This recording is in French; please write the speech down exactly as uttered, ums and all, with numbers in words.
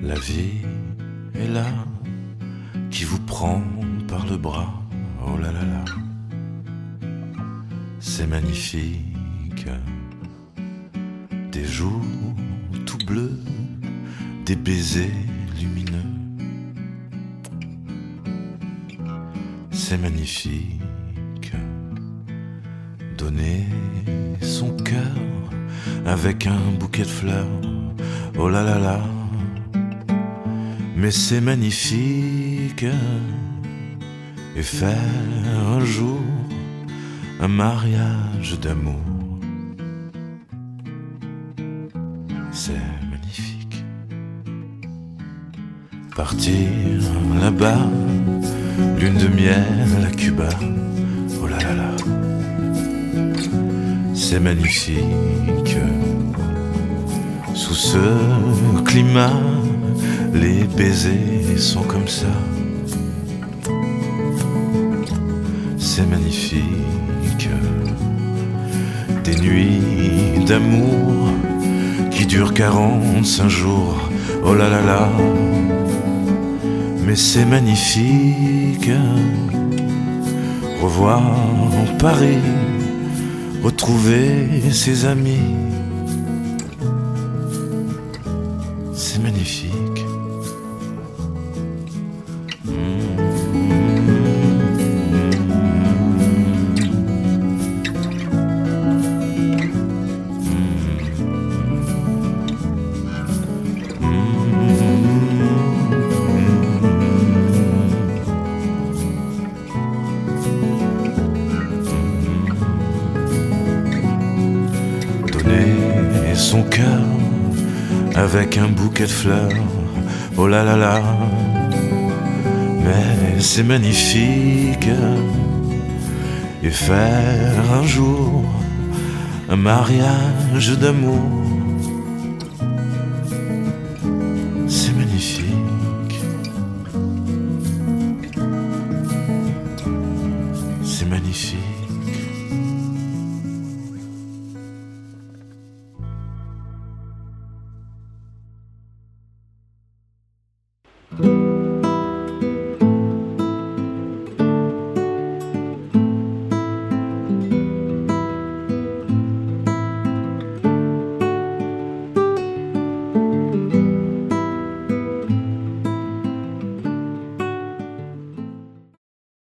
La vie est là, qui vous prend par le bras, oh là là là, c'est magnifique. Des jours tout bleus, des baisers lumineux, c'est magnifique. Donner son cœur avec un bouquet de fleurs, oh là là là, mais c'est magnifique. Et faire un jour un mariage d'amour, c'est magnifique. Partir là-bas, lune de miel à Cuba, oh là là là, c'est magnifique. Sous ce climat, les baisers sont comme ça, c'est magnifique. Des nuits d'amour qui durent quarante-cinq jours, oh là là là, mais c'est magnifique. Revoir Paris, retrouver ses amis, c'est magnifique. Et son cœur avec un bouquet de fleurs, oh là là là, mais c'est magnifique. Et faire un jour un mariage d'amour, c'est magnifique. C'est magnifique.